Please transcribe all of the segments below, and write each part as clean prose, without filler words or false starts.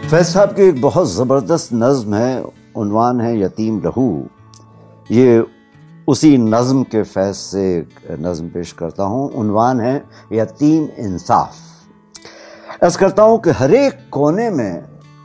فیض صاحب کی ایک بہت زبردست نظم ہے، عنوان ہے یتیم لہو۔ یہ اسی نظم کے فیض سے ایک نظم پیش کرتا ہوں، عنوان ہے یتیم انصاف۔ عرض کرتا ہوں کہ ہر ایک کونے میں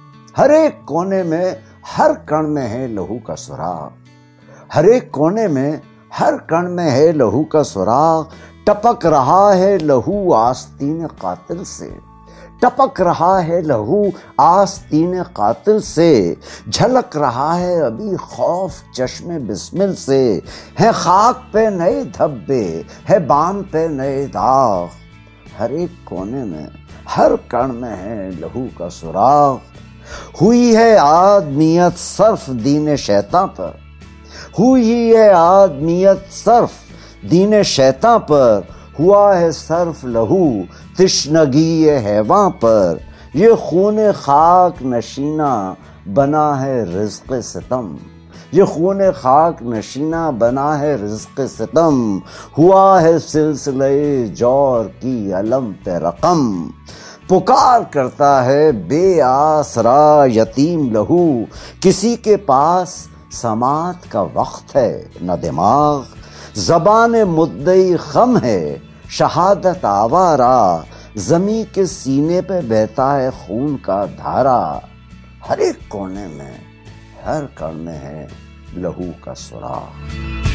ہر کण میں ہے لہو کا سراغ، ہر ایک کونے میں ہر کण میں ہے لہو کا سراغ، ٹپک رہا ہے لہو آستین قاتل سے، ٹپک رہا ہے لہو آستین قاتل سے، جھلک رہا ہے ابھی خوف چشم بسمل سے، ہے خاک پہ نئے دھبے، ہے بام پہ نئے داغ، ہر ایک کونے میں ہر کण میں ہے لہو کا سراغ۔ ہوئی ہے آدمیت صرف دین شیطاں پر، ہوئی ہے آدمیت صرف دین شیطاں پر، ہوا ہے صرف لہو تشنگی حیواں پر، یہ خون خاک نشینہ بنا ہے رزق ستم، یہ خون خاک نشینہ بنا ہے رزق ستم، ہوا ہے سلسلہ جور کی علم پہ رقم، پکار کرتا ہے بے آسرا یتیم لہو، کسی کے پاس سماعت کا وقت ہے نہ دماغ، زبان مدعی خم ہے شہادت آوارہ، زمیں کے سینے پہ بہتا ہے خون کا دھارا، ہر ایک کونے میں ہر کण میں ہے لہو کا سراغ۔